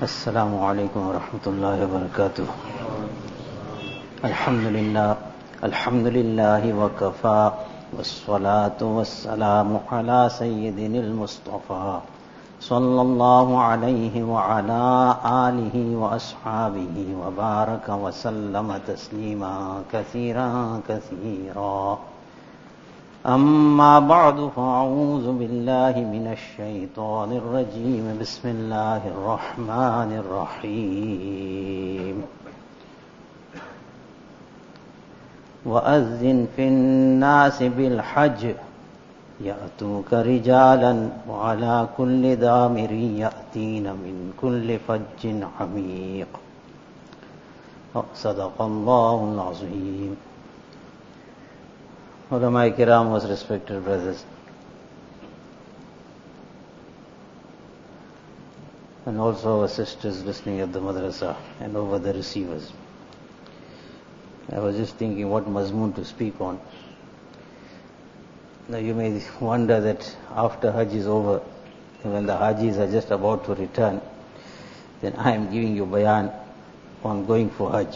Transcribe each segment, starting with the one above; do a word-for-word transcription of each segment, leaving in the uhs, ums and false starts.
السلام عليكم ورحمة الله وبركاته. الحمد لله الحمد لله وكفى والصلاة والسلام على سيدنا المصطفى صلى الله عليه وعلى آله وأصحابه وبارك وسلم تسليما كثيرا كثيرا. أما بعد فأعوذ بالله من الشيطان الرجيم. بسم الله الرحمن الرحيم. وأذن في الناس بالحج يأتوك رجالا وعلى كل ضامر يأتين من كل فج عميق. صدق الله العظيم. Ulama Kiram, most respected brothers, and also our sisters listening at the madrasa and over the receivers. I was just thinking what mazmoon to speak on. Now you may wonder that after Hajj is over, when the Hajis are just about to return, then I am giving you bayan on going for Hajj.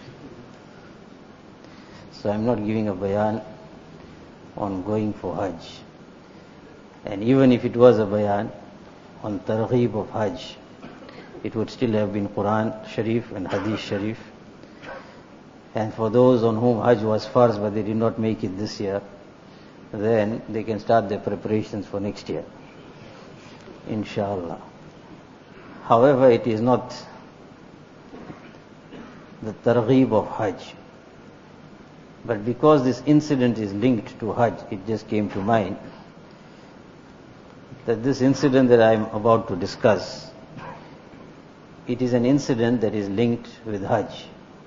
So I am not giving a bayan on going for Hajj. And even if it was a bayan on targheeb of Hajj, it would still have been Quran Sharif and Hadith Sharif. And for those on whom Hajj was farz but they did not make it this year, then they can start their preparations for next year, inshallah. However, it is not the targheeb of Hajj. But because this incident is linked to Hajj, it just came to mind that this incident that I am about to discuss, it is an incident that is linked with Hajj.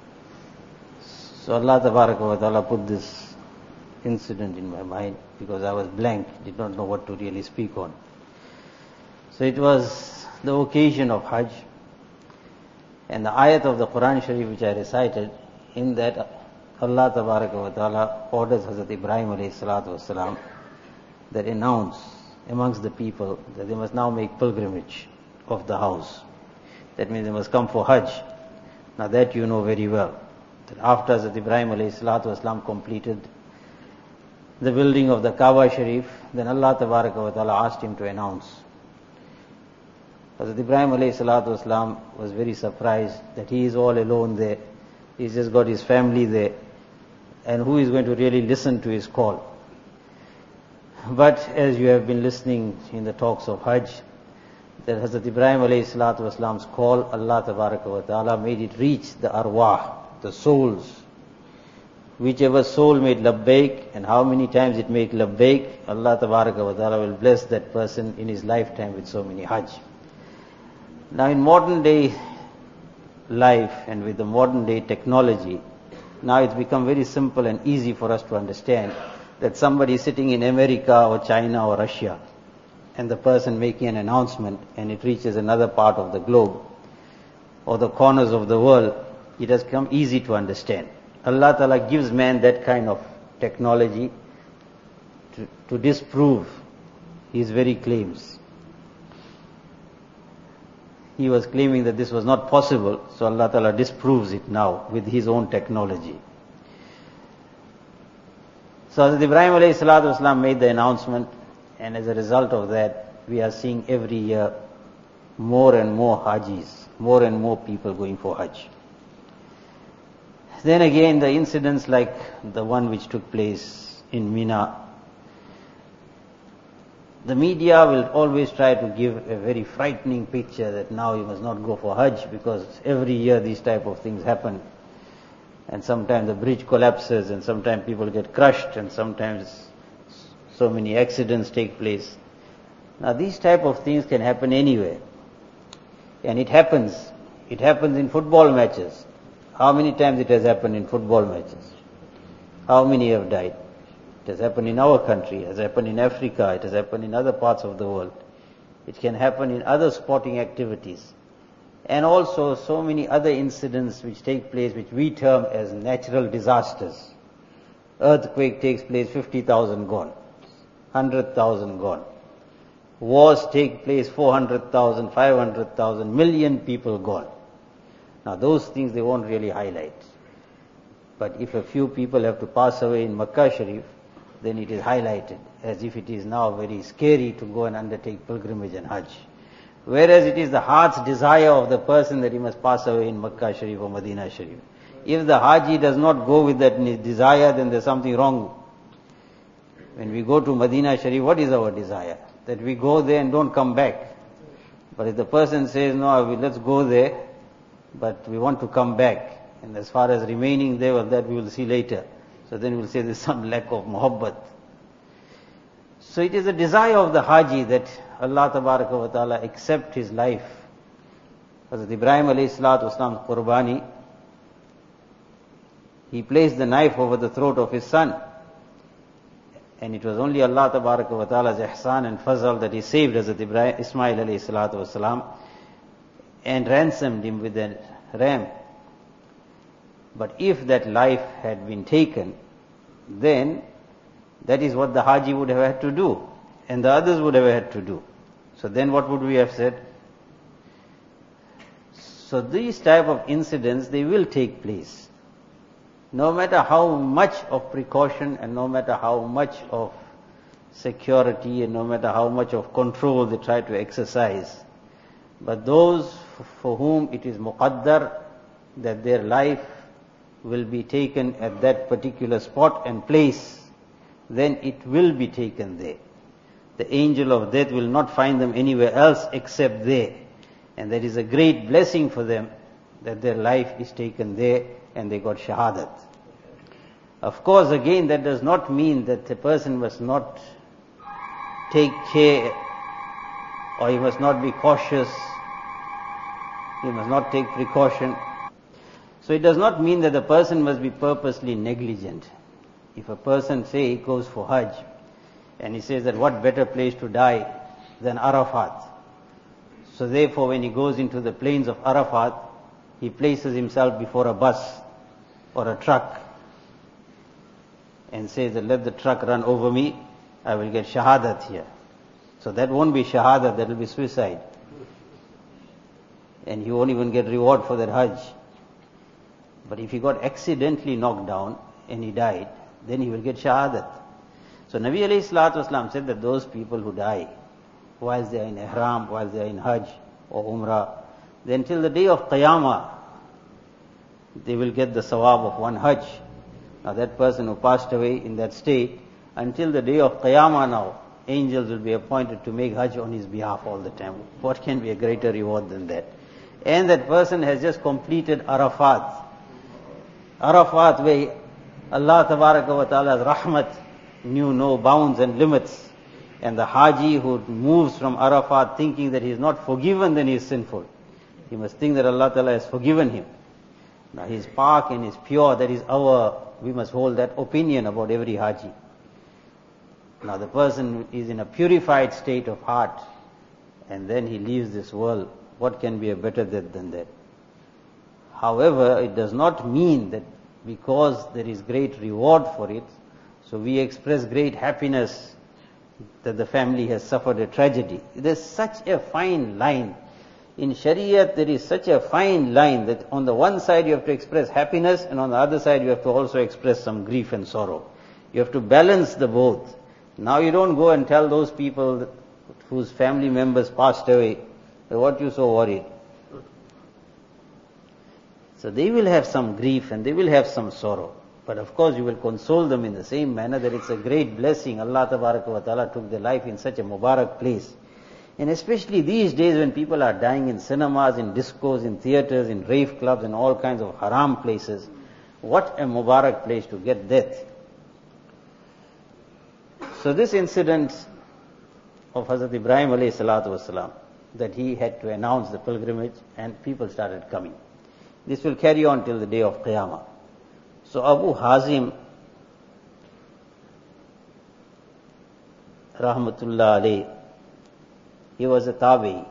So Allah Tabaraka wa Ta'ala put this incident in my mind because I was blank, did not know what to really speak on. So it was the occasion of Hajj, and the ayat of the Quran Sharif which I recited, in that Allah Tabaraka wa Ta'ala orders Hazrat Ibrahim alayhi salatu wasalam that announce amongst the people that they must now make pilgrimage of the house. That means they must come for Hajj. Now that you know very well, that after Hazrat Ibrahim alayhi salatu wasalam completed the building of the Kaaba Sharif, then Allah Tabaraka wa Ta'ala asked him to announce. Hazrat Ibrahim alayhi salatu wasalam was very surprised that he is all alone there. He's just got his family there. And who is going to really listen to his call? But as you have been listening in the talks of Hajj, that Hazrat Ibrahim alayhi salatu wasalam's call, Allah Tabaraka wa Ta'ala made it reach the arwah, the souls. Whichever soul made labbaik, and how many times it made labbaik, Allah Tabaraka wa Ta'ala will bless that person in his lifetime with so many Hajj. Now in modern day life and with the modern day technology, now it's become very simple and easy for us to understand that somebody is sitting in America or China or Russia, and the person making an announcement and it reaches another part of the globe or the corners of the world, it has become easy to understand. Allah Ta'ala gives man that kind of technology to, to disprove his very claims. He was claiming that this was not possible, so Allah Ta'ala disproves it now with His own technology. So Hazrat Ibrahim alayhi salatu wasalam made the announcement, and as a result of that, we are seeing every year more and more Hajis, more and more people going for Hajj. Then again, the incidents like the one which took place in Mina, the media will always try to give a very frightening picture that now you must not go for Hajj because every year these type of things happen. And sometimes the bridge collapses and sometimes people get crushed and sometimes so many accidents take place. Now these type of things can happen anywhere. And it happens. It happens in football matches. How many times it has happened in football matches? How many have died? It has happened in our country, it has happened in Africa, it has happened in other parts of the world. It can happen in other sporting activities. And also so many other incidents which take place which we term as natural disasters. Earthquake takes place, fifty thousand gone, one hundred thousand gone. wars take place, four hundred thousand, five hundred thousand, million people gone. Now those things they won't really highlight. But if a few people have to pass away in Makkah Sharif, then it is highlighted as if it is now very scary to go and undertake pilgrimage and Hajj. Whereas it is the heart's desire of the person that he must pass away in Makkah Sharif or Medina Sharif. If the Haji does not go with that desire, then there's something wrong. When we go to Medina Sharif, what is our desire? That we go there and don't come back. But if the person says, no, let's go there, but we want to come back, and as far as remaining there, well, that we will see later. So then we'll say there's some lack of muhabbat. So it is a desire of the Haji that Allah Tabaraka wa Ta'ala accept his life. Hazrat Ibrahim alayhi salatu wasalam's qurbani, he placed the knife over the throat of his son. And it was only Allah Tabaraka wa Ta'ala's ihsan and fazl that he saved Hazrat Ibrahim, Ismail alayhi salatu wasalam and ransomed him with a ram. But if that life had been taken, then that is what the Haji would have had to do, and the others would have had to do. So then what would we have said? So these type of incidents, they will take place. No matter how much of precaution and no matter how much of security and no matter how much of control they try to exercise. But those for whom it is muqaddar that their life will be taken at that particular spot and place, then it will be taken there. The angel of death will not find them anywhere else except there. And that is a great blessing for them that their life is taken there and they got shahadat. Of course, again, that does not mean that the person must not take care or he must not be cautious. He must not take precaution. So it does not mean that the person must be purposely negligent. If a person, say, he goes for Hajj, and he says that what better place to die than Arafat. So therefore when he goes into the plains of Arafat, he places himself before a bus or a truck and says that let the truck run over me, I will get shahadat here. So that won't be shahadat, that will be suicide. And he won't even get reward for that Hajj. But if he got accidentally knocked down and he died, then he will get shahadat. So Nabi alayhi salatu wasalam said that those people who die whilst they are in ihram, whilst they are in Hajj or Umrah, then till the day of Qiyamah, they will get the sawab of one Hajj. Now that person who passed away in that state, until the day of Qiyamah now, angels will be appointed to make Hajj on his behalf all the time. What can be a greater reward than that? And that person has just completed Arafat. Arafat where Allah Tabaraka wa Ta'ala's rahmat knew no bounds and limits. And the Haji who moves from Arafat thinking that he is not forgiven, then he is sinful. He must think that Allah Ta'ala has forgiven him. Now he is pak and he is pure, that is our, we must hold that opinion about every Haji. Now the person is in a purified state of heart and then he leaves this world. What can be a better death than that? However, it does not mean that because there is great reward for it, so we express great happiness that the family has suffered a tragedy. There is such a fine line. In Shariat, there is such a fine line that on the one side you have to express happiness and on the other side you have to also express some grief and sorrow. You have to balance the both. Now you don't go and tell those people whose family members passed away, what you so worried. So they will have some grief and they will have some sorrow. But of course you will console them in the same manner that it's a great blessing. Allah Tabaraka wa Ta'ala took their life in such a Mubarak place. And especially these days when people are dying in cinemas, in discos, in theaters, in rave clubs and all kinds of haram places, what a Mubarak place to get death. So this incident of Hazrat Ibrahim alayhi salatu wasalam, that he had to announce the pilgrimage and people started coming. This will carry on till the day of Qiyamah. So Abu Hazim rahmatullah alayhi, he was a tabi'i.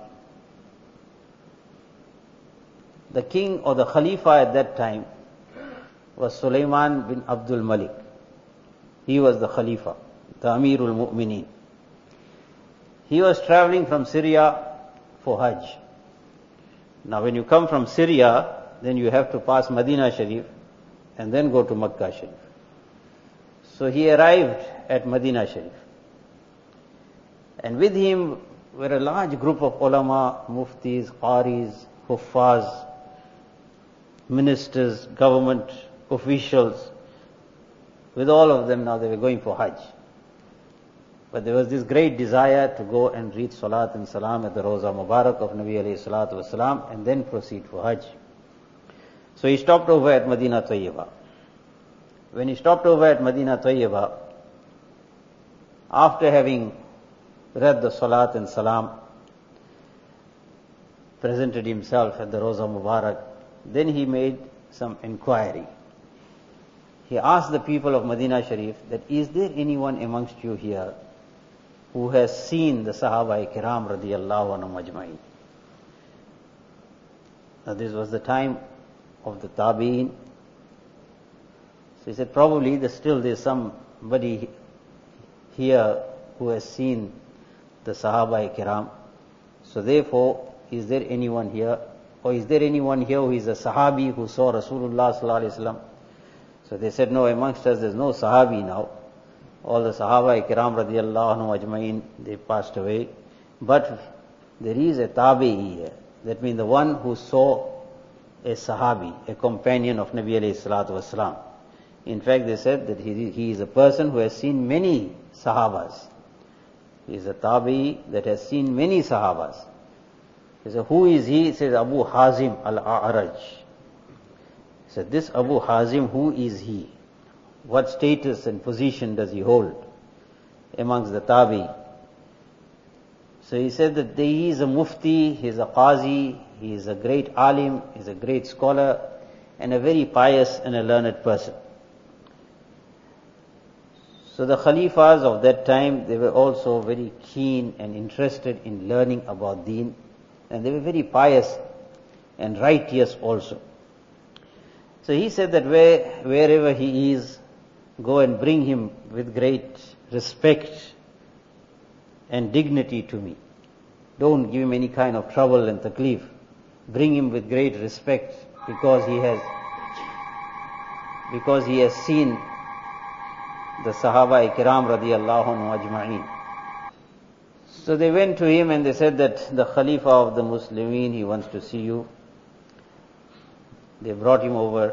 The king or the Khalifa at that time was Sulaiman bin Abdul Malik. He was the Khalifa, the Amirul Mu'mineen. he was traveling from Syria for Hajj. Now when you come from Syria, then you have to pass Medina Sharif and then go to Makkah Sharif. So he arrived at Medina Sharif. And with him were a large group of ulama, muftis, qaris, huffaz, ministers, government officials. With all of them now they were going for Hajj. But there was this great desire to go and read Salat and Salam at the Rawza Mubarak of Nabi alayhi salatu wasalam and then proceed for Hajj. So he stopped over at Medina Tayyibah. When he stopped over at Medina Tayyibah, after having read the Salat and Salam, presented himself at the Rawza Mubarak, then he made some inquiry. He asked the people of Medina Sharif that, is there anyone amongst you here who has seen the Sahaba Kiram radiyallahu anhum ajma'in? Now this was the time of the Tabi'in. So he said, probably there's still there's somebody here who has seen the Sahaba Kiram. So therefore, is there anyone here? Or is there anyone here who is a Sahabi who saw Rasulullah sallallahu alaihi wasallam? So they said, no, amongst us there's no Sahabi now. All the Sahaba Kiram radiyallahu anhu ajma'in, they passed away. But there is a Tabi'i here. That means the one who saw a Sahabi, a companion of Nabi alayhi salatu wasalam. In fact, they said that he, he is a person who has seen many Sahabas. He is a Tabi'i that has seen many Sahabas. He said, who is he? He says, Abu Hazim al-A'raj. He said, this Abu Hazim, who is he? What status and position does he hold amongst the Tabi? So he said that he is a mufti, he is a qazi, he is a great alim, he is a great scholar, and a very pious and a learned person. So the Khalifas of that time, they were also very keen and interested in learning about Deen, and they were very pious and righteous also. So he said that where, wherever he is, go and bring him with great respect and dignity to me. Don't give him any kind of trouble and taklif. Bring him with great respect because he has because he has seen the Sahaba Kiram radiyallahu anhu ajma'in. So they went to him and they said that the Khalifa of the Muslimin, he wants to see you. They brought him over.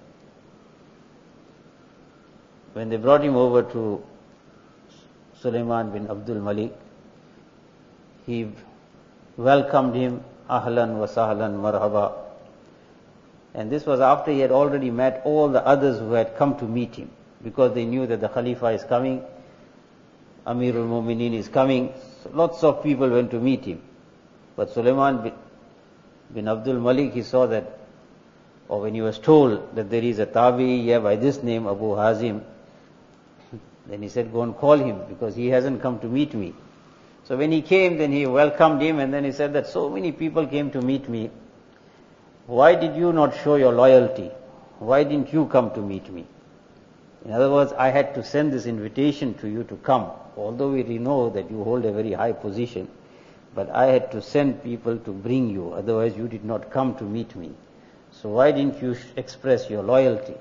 When they brought him over to Sulaiman bin Abdul Malik, he welcomed him, ahlan wa sahlan marhaba. And this was after he had already met all the others who had come to meet him, because they knew that the Khalifa is coming, Amirul Mu'mineen is coming. So lots of people went to meet him. But Sulaiman bin, bin Abdul Malik, he saw that, or when he was told that there is a Tabi here by this name, Abu Hazim, then he said, go and call him, because he hasn't come to meet me. So when he came, then he welcomed him, and then he said that so many people came to meet me. Why did you not show your loyalty? Why didn't you come to meet me? In other words, I had to send this invitation to you to come. Although we know that you hold a very high position, but I had to send people to bring you, otherwise you did not come to meet me. So why didn't you express your loyalty?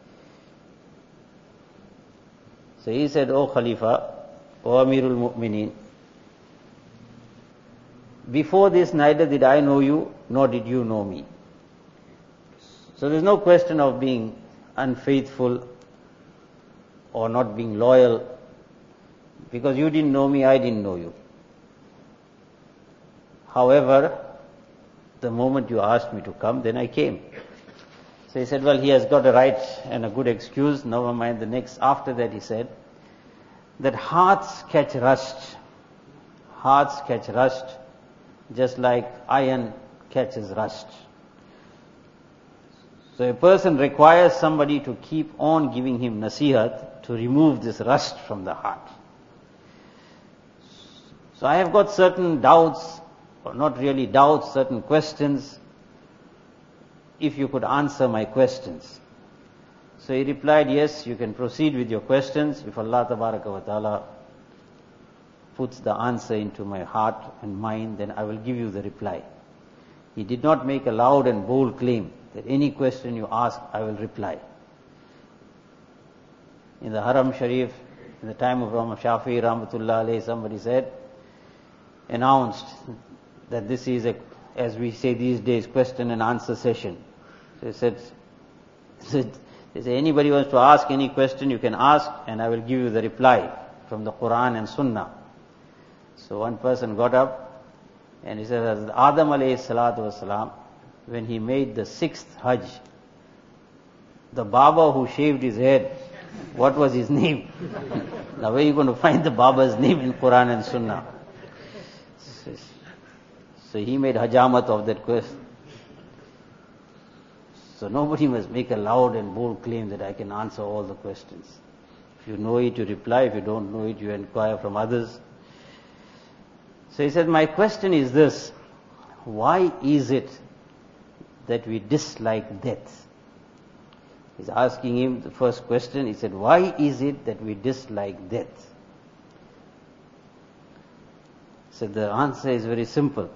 So he said, O Khalifa, O Amirul Mu'mineen, before this neither did I know you, nor did you know me. So there's no question of being unfaithful or not being loyal, because you didn't know me, I didn't know you. However, the moment you asked me to come, then I came. So he said, well, he has got a right and a good excuse. Never mind the next. After that he said that hearts catch rust. Hearts catch rust just like iron catches rust. So a person requires somebody to keep on giving him nasihat to remove this rust from the heart. So I have got certain doubts, or not really doubts, certain questions. If you could answer my questions. So he replied, yes, you can proceed with your questions if Allah Tabaraka wa Ta'ala puts the answer into my heart and mind, then I will give you the reply. He did not make a loud and bold claim that any question you ask, I will reply. In the Haram Sharif, in the time of Imam Shafi'i Rahmatullah alayhi, somebody said, announced that this is a, as we say these days, question and answer session. So he said, they say, anybody wants to ask any question, you can ask and I will give you the reply from the Quran and Sunnah. So one person got up and he said, as Adam alayhi salatu wasalam, when he made the sixth Hajj, the Baba who shaved his head, what was his name? Now where are you going to find the Baba's name in Quran and Sunnah? So he made hajamat of that question. So nobody must make a loud and bold claim that I can answer all the questions. If you know it, you reply. If you don't know it, you inquire from others. So he said, my question is this: why is it that we dislike death? He's asking him the first question. He said, why is it that we dislike death? So the answer is very simple.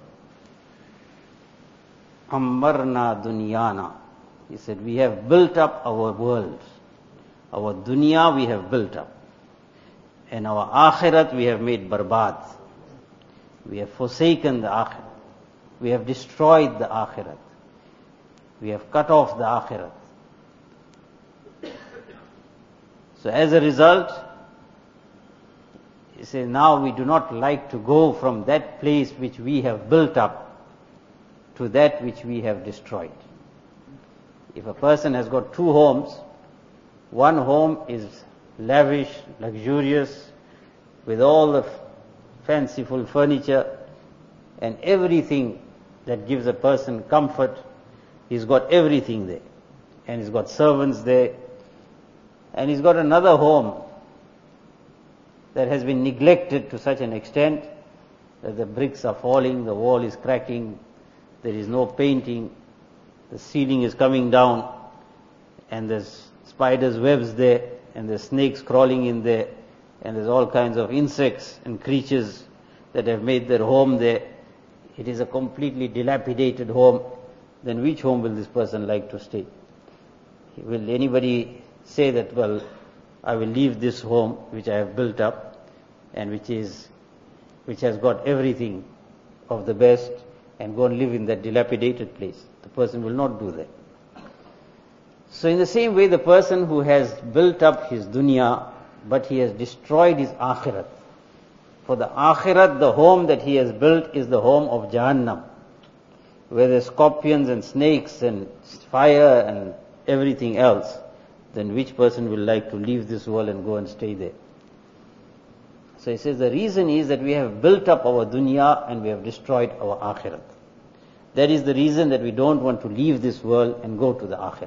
Ammarna dunyana. He said, we have built up our world. Our dunya we have built up. And our akhirat we have made barbad. We have forsaken the akhirat. We have destroyed the akhirat. We have cut off the akhirat. So as a result, he says, now we do not like to go from that place which we have built up to that which we have destroyed. If a person has got two homes, one home is lavish, luxurious, with all the fanciful furniture and everything that gives a person comfort, he's got everything there. And he's got servants there. And he's got another home that has been neglected to such an extent that the bricks are falling, the wall is cracking, there is no painting, the ceiling is coming down, and there's spiders' webs there, and there's snakes crawling in there, and there's all kinds of insects and creatures that have made their home there. It is a completely dilapidated home. Then which home will this person like to stay? Will anybody say that, well, I will leave this home which I have built up and which is, which has got everything of the best, and go and live in that dilapidated place? The person will not do that. So in the same way, the person who has built up his dunya, but he has destroyed his akhirat. For the akhirat, the home that he has built is the home of Jahannam, where there's scorpions and snakes and fire and everything else. Then which person will like to leave this world and go and stay there? So he says the reason is that we have built up our dunya and we have destroyed our akhirat. That is the reason that we don't want to leave this world and go to the akhirat.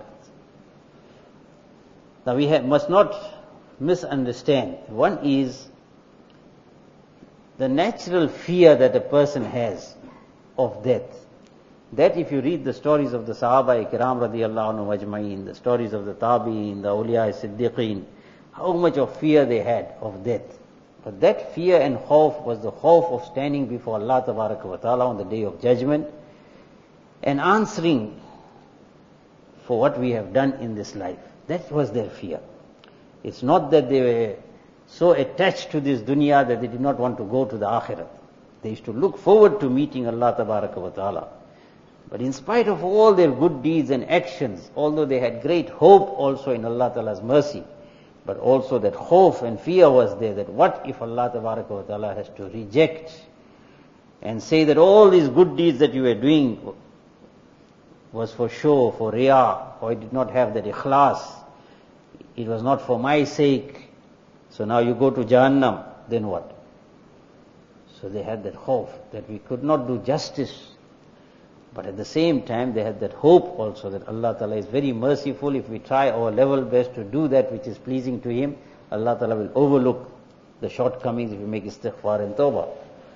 Now we have, must not misunderstand. One is the natural fear that a person has of death. That if you read the stories of the Sahaba Ikram radiyallahu anhu ajma'in, the stories of the Tabi'in, the Awliya Siddiqeen, how much of fear they had of death. But that fear and khawf was the khawf of standing before Allah Tabaraka wa Ta'ala on the day of judgment and answering for what we have done in this life. That was their fear. It's not that they were so attached to this dunya that they did not want to go to the akhirat. They used to look forward to meeting Allah Tabaraka wa Ta'ala. But in spite of all their good deeds and actions, although they had great hope also in Allah Ta'ala's mercy, but also that khawf and fear was there, that what if Allah Tabaraka wa Ta'ala has to reject and say that all these good deeds that you were doing was for show, for riyah, or it did not have that ikhlas, it was not for my sake, so now you go to Jahannam, then what? So they had that khawf that we could not do justice. But at the same time, they had that hope also that Allah Ta'ala is very merciful. If we try our level best to do that which is pleasing to Him, Allah Ta'ala will overlook the shortcomings if we make istighfar and tawbah.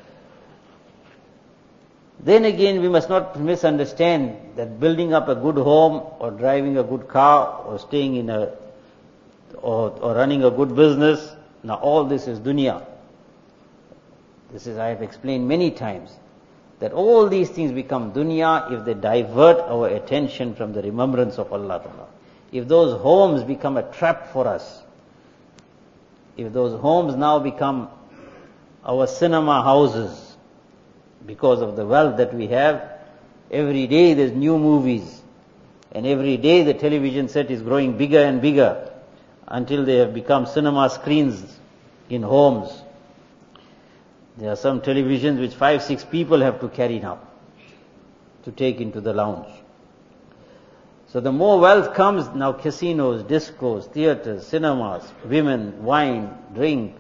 Then again, we must not misunderstand that building up a good home or driving a good car or staying in a, or, or running a good business, now all this is dunya. This is, I have explained many times, that all these things become dunya if they divert our attention from the remembrance of Allah Ta'ala. If those homes become a trap for us, if those homes now become our cinema houses, because of the wealth that we have, every day there's new movies, and every day the television set is growing bigger and bigger, until they have become cinema screens in homes. There are some televisions which five, six people have to carry now to take into the lounge. So the more wealth comes, now casinos, discos, theaters, cinemas, women, wine, drink,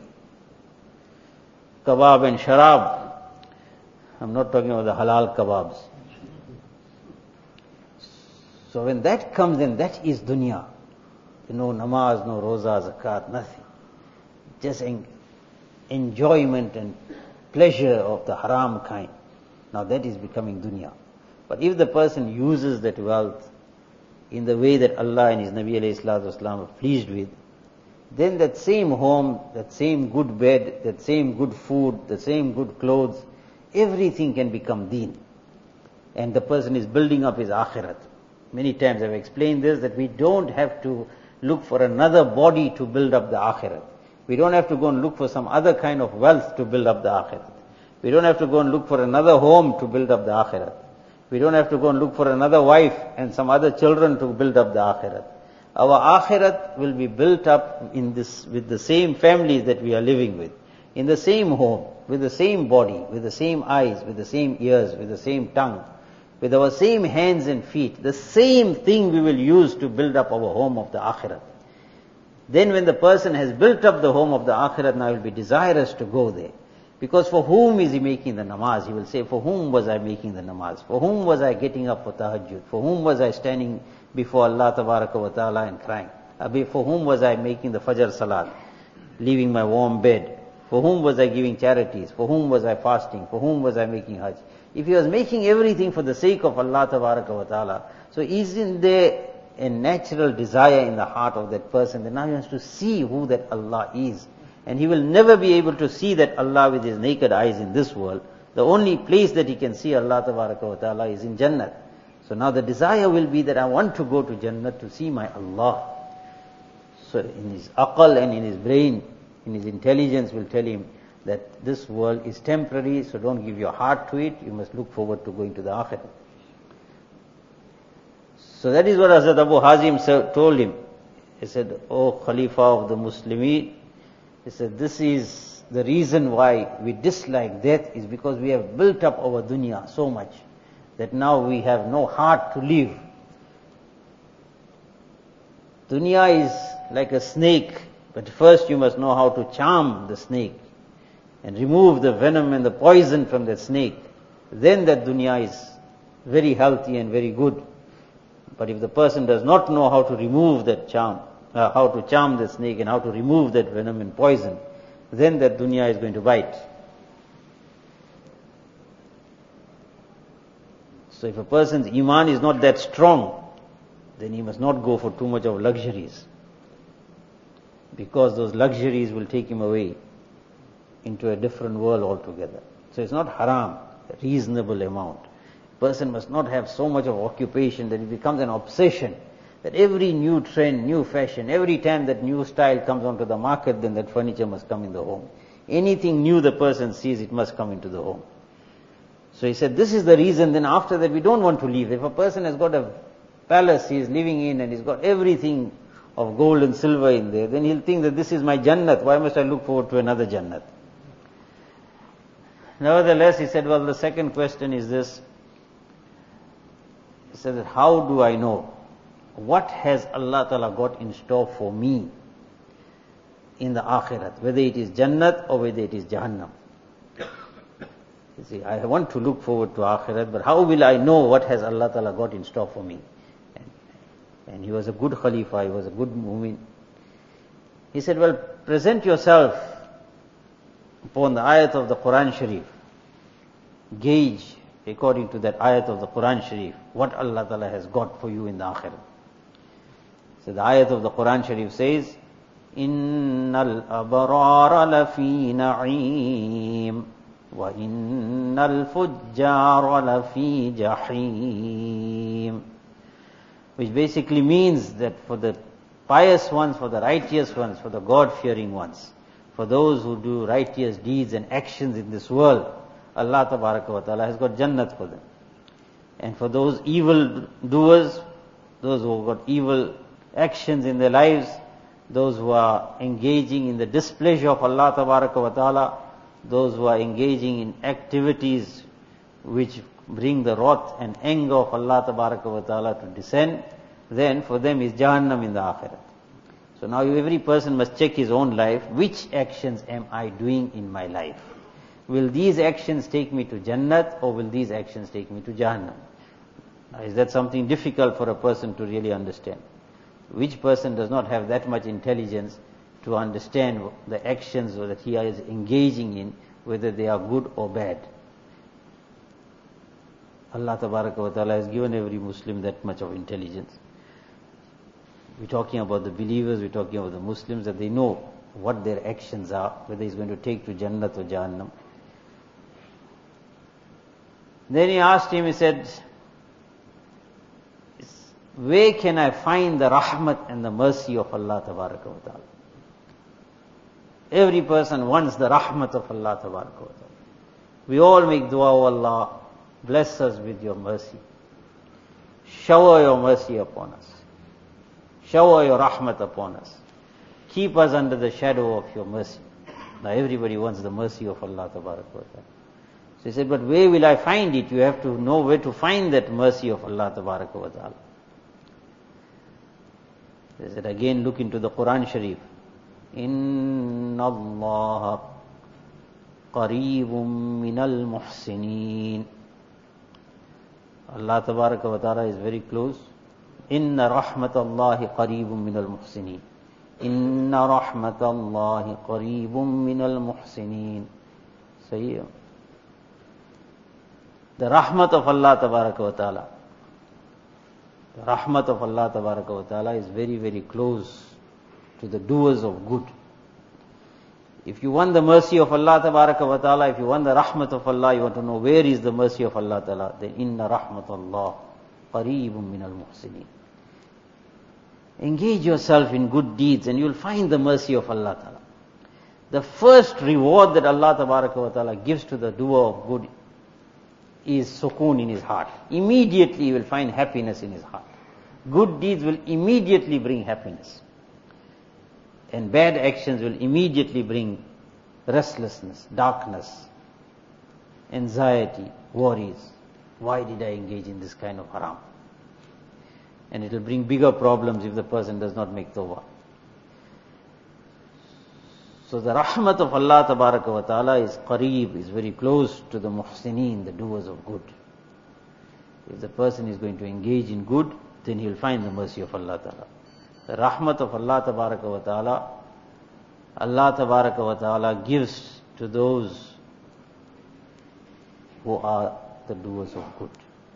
kebab and sharab. I'm not talking about the halal kebabs. So when that comes in, that is dunya. No namaz, no roza, zakat, nothing. Just en- enjoyment and pleasure of the haram kind. Now that is becoming dunya. But if the person uses that wealth in the way that Allah and His Nabi alayhi salatu wasalam are pleased with, then that same home, that same good bed, that same good food, the same good clothes, everything can become deen. And the person is building up his akhirat. Many times I've explained this, that we don't have to look for another body to build up the akhirat. We don't have to go and look for some other kind of wealth to build up the akhirat. We don't have to go and look for another home to build up the akhirat. We don't have to go and look for another wife and some other children to build up the akhirat. Our akhirat will be built up in this, with the same families that we are living with, in the same home, with the same body, with the same eyes, with the same ears, with the same tongue, with our same hands and feet. The same thing we will use to build up our home of the akhirat. Then when the person has built up the home of the akhirat, now he will be desirous to go there. Because for whom is he making the namaz? He will say, for whom was I making the namaz? For whom was I getting up for tahajjud? For whom was I standing before Allah tabaraka wa ta'ala and crying? For whom was I making the fajr salat? Leaving my warm bed? For whom was I giving charities? For whom was I fasting? For whom was I making hajj? If he was making everything for the sake of Allah tabaraka wa ta'ala, so isn't there a natural desire in the heart of that person that now he wants to see who that Allah is? And he will never be able to see that Allah with his naked eyes in this world. The only place that he can see Allah tabaraka wa ta'ala is in Jannah. So now the desire will be that I want to go to Jannah to see my Allah. So in his aqal and in his brain, in his intelligence will tell him that this world is temporary, so don't give your heart to it, you must look forward to going to the Akhirah. So that is what Hazrat Abu Hazim told him. He said, O Khalifa of the Muslimin, he said, this is the reason why we dislike death, is because we have built up our dunya so much that now we have no heart to live. Dunya is like a snake, but first you must know how to charm the snake and remove the venom and the poison from that snake. Then that dunya is very healthy and very good. But if the person does not know how to remove that charm, uh, how to charm the snake and how to remove that venom and poison, then that dunya is going to bite. So if a person's iman is not that strong, then he must not go for too much of luxuries, because those luxuries will take him away into a different world altogether. So it's not haram, a reasonable amount. A person must not have so much of occupation that it becomes an obsession, that every new trend, new fashion, every time that new style comes onto the market, then that furniture must come in the home. Anything new the person sees, it must come into the home. So he said, this is the reason. Then after that, we don't want to leave. If a person has got a palace he is living in and he's got everything of gold and silver in there, then he'll think that this is my Jannat. Why must I look forward to another Jannat? Nevertheless, he said, well, the second question is this. He said, how do I know what has Allah Ta'ala got in store for me in the Akhirat, whether it is Jannat or whether it is Jahannam? You see, I want to look forward to Akhirat, but how will I know what has Allah Ta'ala got in store for me? And, and he was a good Khalifa, he was a good mu'min. He said, well, present yourself upon the ayat of the Quran Sharif. Gauge, according to that ayat of the Quran Sharif, what Allah Ta'ala has got for you in the Akhirah. So the ayat of the Quran Sharif says, Innal abrara lafi na'im. وَإِنَّ الْفُجَّارَ لَفِي جَحِيمٍ. Which basically means that for the pious ones, for the righteous ones, for the God-fearing ones, for those who do righteous deeds and actions in this world, Allah Tabaraka wa Ta'ala has got Jannat for them. And for those evil doers, those who have got evil actions in their lives, those who are engaging in the displeasure of Allah Tabaraka wa Ta'ala, those who are engaging in activities which bring the wrath and anger of Allah Tabaraka wa Ta'ala to descend, then for them is Jahannam in the Akhirat. So now every person must check his own life. Which actions am I doing in my life? Will these actions take me to Jannat, or will these actions take me to Jahannam? Now, is that something difficult for a person to really understand? Which person does not have that much intelligence to understand the actions that he is engaging in, whether they are good or bad? Allah Tabaraka wa Ta'ala has given every Muslim that much of intelligence. We're talking about the believers, we're talking about the Muslims, that they know what their actions are, whether he's going to take to Jannat or Jahannam. Then he asked him, he said, where can I find the rahmat and the mercy of Allah Tabaraka wa Ta'ala? Every person wants the rahmat of Allah Tabaraka wa Ta'ala. We all make dua, oh Allah, bless us with your mercy. Shower your mercy upon us. Shower your rahmat upon us. Keep us under the shadow of your mercy. Now everybody wants the mercy of Allah Tabaraka wa Ta'ala. So he said, but where will I find it? You have to know where to find that mercy of Allah Tabaraka wa Ta'ala. He said, again look into the Quran Sharif. Inna Allah qareebum minal muhsineen. Allah Tabaraka wa Ta'ala is very close. Inna rahmatallahi qareebum minal muhsineen. Inna rahmatallahi qareebum minal muhsineen. Sahiya. The rahmat of Allah Tabaraka wa Ta'ala. The rahmat of Allah Tabaraka wa Ta'ala is very, very close to the doers of good. If you want the mercy of Allah Tabaraka wa Ta'ala, if you want the rahmat of Allah, you want to know where is the mercy of Allah Ta'ala, then inna rahmatallah qareebum minal muhsineen. Engage yourself in good deeds and you will find the mercy of Allah Ta'ala. The first reward that Allah Tabaraka wa Ta'ala gives to the doer of good is sukoon in his heart. Immediately he will find happiness in his heart. Good deeds will immediately bring happiness. And bad actions will immediately bring restlessness, darkness, anxiety, worries. Why did I engage in this kind of haram? And it will bring bigger problems if the person does not make tawbah. So the rahmat of Allah Tabaraka wa Ta'ala is qareeb, is very close to the muhsineen, the doers of good. If the person is going to engage in good, then he will find the mercy of Allah Ta'ala. The rahmat of Allah Tabaraka wa Ta'ala, Allah Tabaraka wa Ta'ala gives to those who are the doers of good.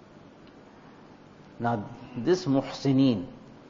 Now this muhsineen,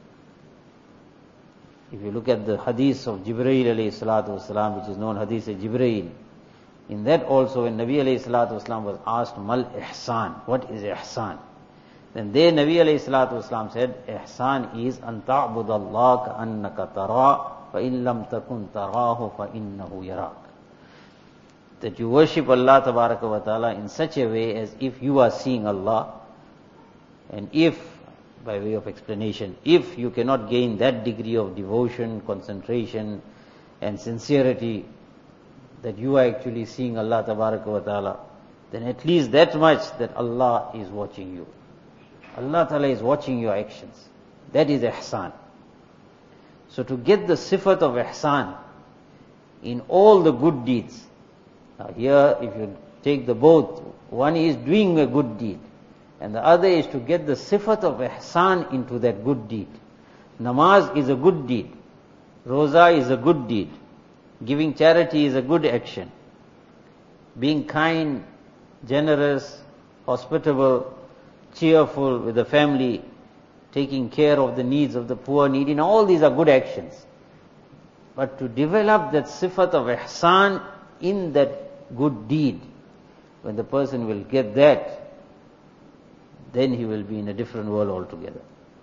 if you look at the hadith of Jibreel alayhi salatu wasalam, which is known hadith of Jibreel, in that also when Nabi alayhi salatu wasalam was asked, Mal ihsan, what is ihsan? Then there Nabi alayhi salatu wasalam said, ihsan is an ta'budallah ka'annaka tara, fa in lam takun tarahu fa innahu yarak. That you worship Allah Tabaraka wa Ta'ala in such a way as if you are seeing Allah, and if, by way of explanation, if you cannot gain that degree of devotion, concentration and sincerity that you are actually seeing Allah Tabaraka wa Ta'ala, then at least that much that Allah is watching you. Allah Ta'ala is watching your actions. That is ihsan. So to get the sifat of ihsan in all the good deeds, now here if you take the both, one is doing a good deed, and the other is to get the sifat of ihsan into that good deed. Namaz is a good deed. Roza is a good deed. Giving charity is a good action. Being kind, generous, hospitable, cheerful with the family, taking care of the needs of the poor, needy, all these are good actions. But to develop that sifat of ihsan in that good deed, when the person will get that, then he will be in a different world altogether.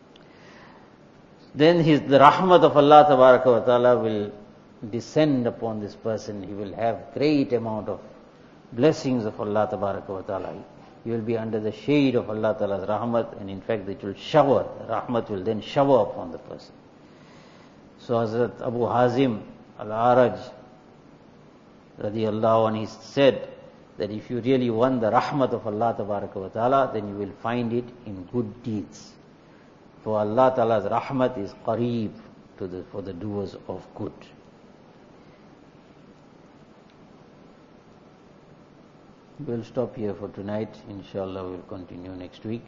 Then his, the rahmat of Allah tabaraka wa ta'ala will descend upon this person. He will have great amount of blessings of Allah tabaraka wa ta'ala. He will be under the shade of Allah ta'ala's rahmat, and in fact it will shower. The rahmat will then shower upon the person. So Hazrat Abu Hazim al-Araj radiyallahu anhu, he said that if you really want the rahmat of Allah tabaraka wa ta'ala, then you will find it in good deeds. For Allah ta'ala's rahmat is qareeb to the, for the doers of good. We'll stop here for tonight. Inshallah we'll continue next week.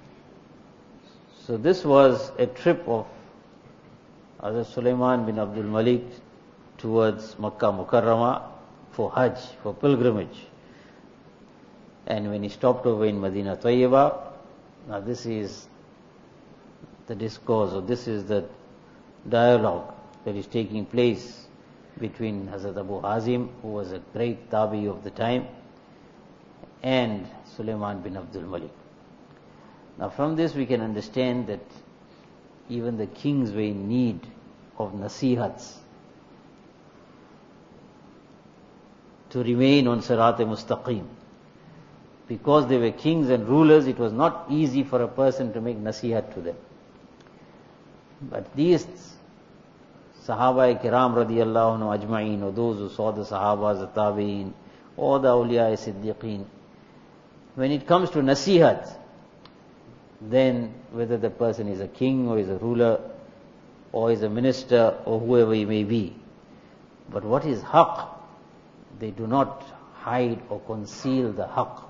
So this was a trip of Hazrat Sulaiman bin Abdul Malik towards Makkah Mukarramah for Hajj, for pilgrimage. And when he stopped over in Medina Tayyibah, now this is the discourse, or this is the dialogue that is taking place between Hazrat Abu Hazim, who was a great tabi of the time, and Sulaiman bin Abdul Malik. Now from this we can understand that even the kings were in need of nasihats to remain on Sirat-e-Mustaqim. Because they were kings and rulers, it was not easy for a person to make nasihat to them. But these Sahaba-i-Kiram radiyallahu anhu ajma'een, or those who saw the Sahabas, the Tabi'een, or the Awliya-i-Siddiqeen, when it comes to nasihat, then whether the person is a king or is a ruler or is a minister or whoever he may be, but what is haqq, they do not hide or conceal the haqq.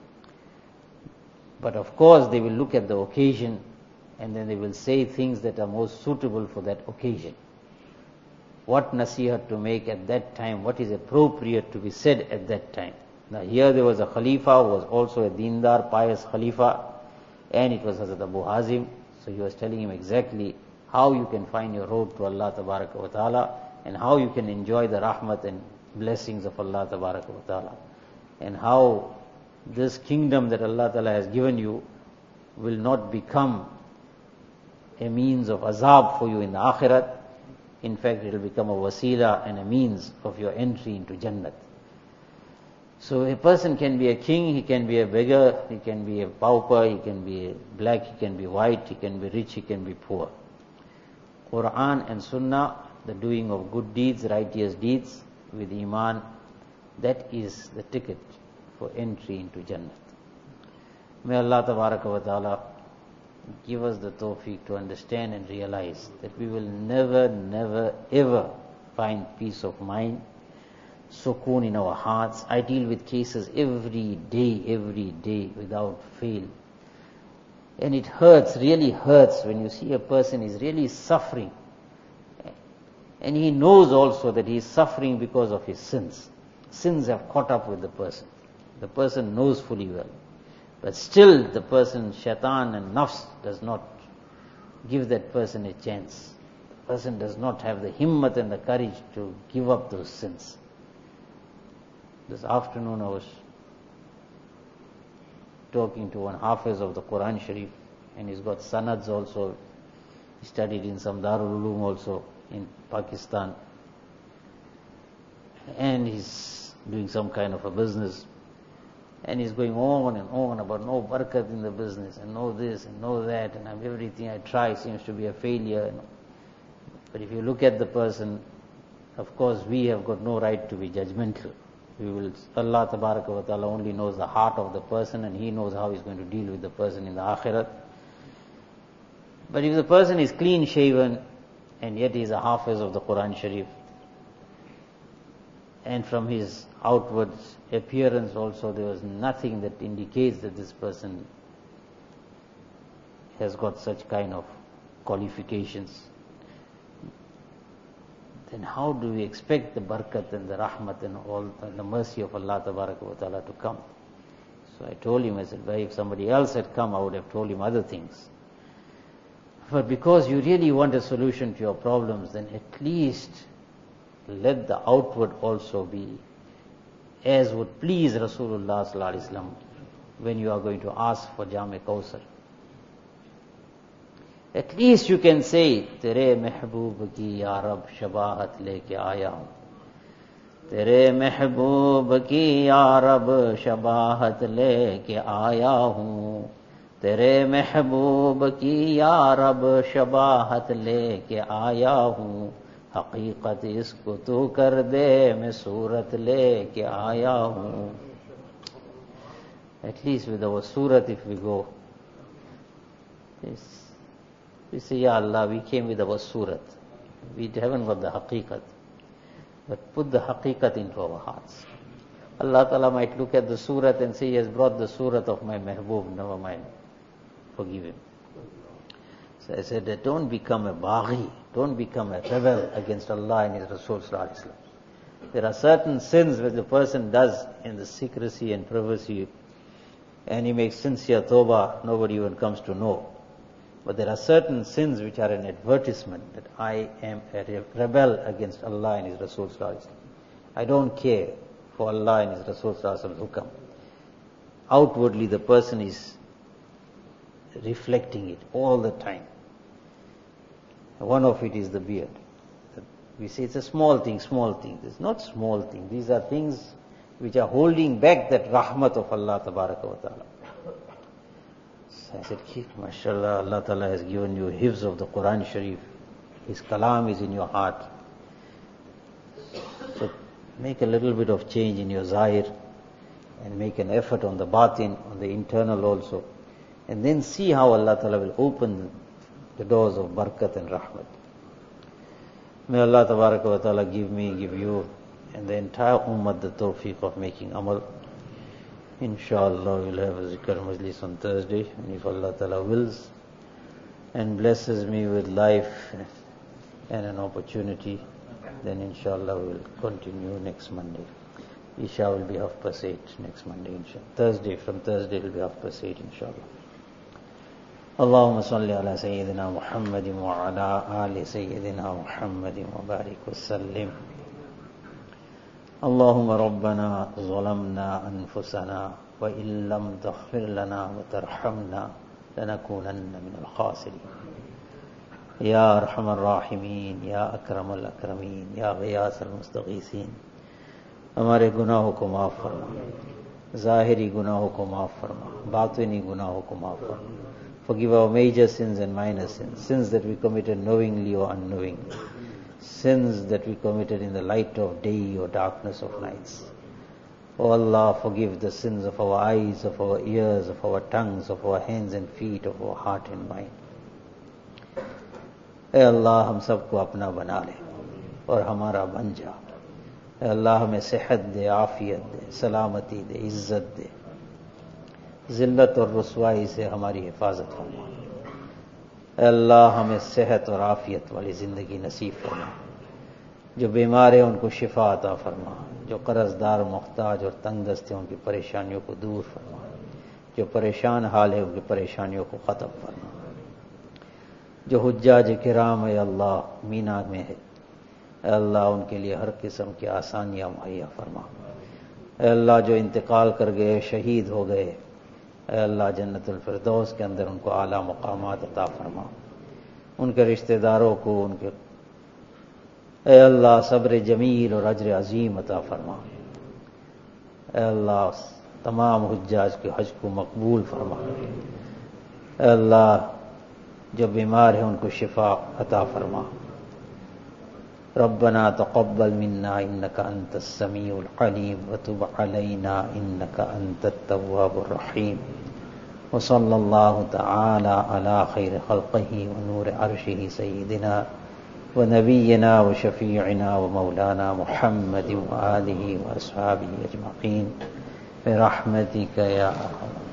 But of course they will look at the occasion and then they will say things that are most suitable for that occasion. What nasihat to make at that time, what is appropriate to be said at that time. Now here there was a Khalifa who was also a Dindar, pious Khalifa, and it was Hazrat Abu Hazim, so he was telling him exactly how you can find your road to Allah Tabaraka wa Ta'ala, and how you can enjoy the rahmat and blessings of Allah Tabaraka wa Ta'ala, and how this kingdom that Allah Ta'ala has given you will not become a means of azab for you in the akhirat. In fact, it will become a wasila and a means of your entry into Jannat. So a person can be a king, he can be a beggar, he can be a pauper, he can be black, he can be white, he can be rich, he can be poor. Quran and Sunnah, the doing of good deeds, righteous deeds with Iman, that is the ticket for entry into Jannat. May Allah Tabaraka wa Ta'ala give us the tawfiq to understand and realize that we will never, never, ever find peace of mind, sukoon in our hearts. I deal with cases every day, every day without fail. And it hurts, really hurts when you see a person is really suffering. And he knows also that he is suffering because of his sins. Sins have caught up with the person. The person knows fully well. But still the person, shaitan and nafs, does not give that person a chance. The person does not have the himmat and the courage to give up those sins. This afternoon I was talking to one hafiz of the Quran Sharif, and he's got sanads also. He studied in some Darul Uloom also in Pakistan. And he's doing some kind of a business. And he's going on and on about no barakat in the business, and no this and no that, and everything I try seems to be a failure. But if you look at the person, of course we have got no right to be judgmental. We will, Allah Tabaraka wa Ta'ala only knows the heart of the person, and He knows how He's going to deal with the person in the akhirat. But if the person is clean shaven, and yet he is a hafiz of the Quran Sharif, and from his outward appearance also there was nothing that indicates that this person has got such kind of qualifications, then how do we expect the barakat and the rahmat and all and the mercy of Allah Tabaraka wa Ta'ala to come? So I told him, I said, well, if somebody else had come, I would have told him other things. But because you really want a solution to your problems, then at least let the outward also be as would please Rasulullah sallallahu alaihi wasallam when you are going to ask for Jam-e Kausar. At least you can say, Tere mehboob ki ya Rab shabahat leke aaya hu. Tere mehboob ki ya Rab shabahat leke aaya hu. Tere mehboob ki ya Rab shabahat leke aaya hu. हकीकत इसको तू कर दे मैं सूरत लेके आया हूँ. At least with our surat, if we go, we say, Ya Allah, we came with our surat. We haven't got the haqiqat. But put the haqiqat into our hearts. Allah Ta'ala might look at the surat and say, He has brought the surat of my mehboob, never mind. Forgive him. So I said that don't become a baghi, don't become a rebel against Allah and His Rasul sallallahu alaihi wasallam. There are certain sins which the person does in the secrecy and privacy, and he makes sincere tawbah, nobody even comes to know. But there are certain sins which are an advertisement that I am a rebel against Allah and His Rasul sallallahu alaihi wasallam. I don't care for Allah and His Rasul sallallahu alaihi wasallam hukam. Outwardly the person is reflecting it all the time. One of it is the beard. We say it's a small thing, small thing. It's not small thing. These are things which are holding back that rahmat of Allah tabaraka wa ta'ala. So I said, mashallah, Allah Ta'ala has given you hifz of the Quran Sharif. His kalam is in your heart. So make a little bit of change in your zahir and make an effort on the batin, on the internal also. And then see how Allah Ta'ala will open the doors of barakat and rahmat. May Allah Tabaraka wa Ta'ala give me, give you, and the entire ummah the tawfiq of making amal. Inshallah we'll have a zikr majlis on Thursday, and if Allah Ta'ala wills and blesses me with life and an opportunity, then inshallah we'll continue next Monday. Isha will be half past eight next Monday, inshallah. Thursday, from Thursday it will be half past eight, inshallah. اللهم صل على سيدنا محمد وعلى آل سيدنا محمد وبارك وسلم. اللهم ربنا ظلمنا أنفسنا وإن لم تغفر لنا وترحمنا لنكونن من الخاسرين. يا أرحم الراحمين يا أكرم الأكرمين يا غياث المستغيثين. हमारे गुनाहों को माफ फरमा, ज़ाहिरी गुनाहों को माफ फरमा, बातिनी गुनाहों को माफ फरमा. Forgive our major sins and minor sins, sins that we committed knowingly or unknowingly, sins that we committed in the light of day or darkness of nights. O Allah, forgive the sins of our eyes, of our ears, of our tongues, of our hands and feet, of our heart and mind. ए अल्लाह, हम सबको अपना बना ले और हमारा बन जा. ए अल्लाह, हमें सेहत दे, आफियत दे, सलामती दे, इज्जत दे. जिल्लत और रुसवाई से हमारी हिफाजत फरमा. अल्लाह, हमें सेहत और आफियत वाली जिंदगी नसीब फरमा. जो बीमार है उनको शिफा अता फरमा. जो कर्जदार, मुख्ताज और तंग दस्त है उनकी परेशानियों को दूर फरमा. जो परेशान हाल है उनकी परेशानियों को खत्म फरमा. जो हुज्जाज किराम है अल्लाह मीना में है, अल्लाह उनके लिए हर किस्म की आसानियां मुहैया फरमा. अल्लाह जो इंतकाल कर गए, शहीद हो गए, अल्लाह जन्नतुल फिरदौस के अंदर उनको आला मकामात अता फरमा. उनके रिश्तेदारों को उनके अल्लाह सब्र जमील और अज्र अजीम अता फरमा. अल्लाह तमाम हुज्जाज के हज को मकबूल फरमा. अल्लाह जो बीमार है उनको शिफा अता फरमा. रब्बना तक़ब्बल मिन्ना इन्नका अंतस समीउल अलीम व तुब अलैना इन्नका अंतत तव्वाबुर रहीम. व सल्लल्लाहु तआला अला खैर खल्क़िही व नूर अर्शिही सय्यिदिना व नबिय्यिना व शफ़ीअना व मौलाना मुहम्मद व आलिही व अस्हाबिही अजमईन बिरहमतिका या अरहम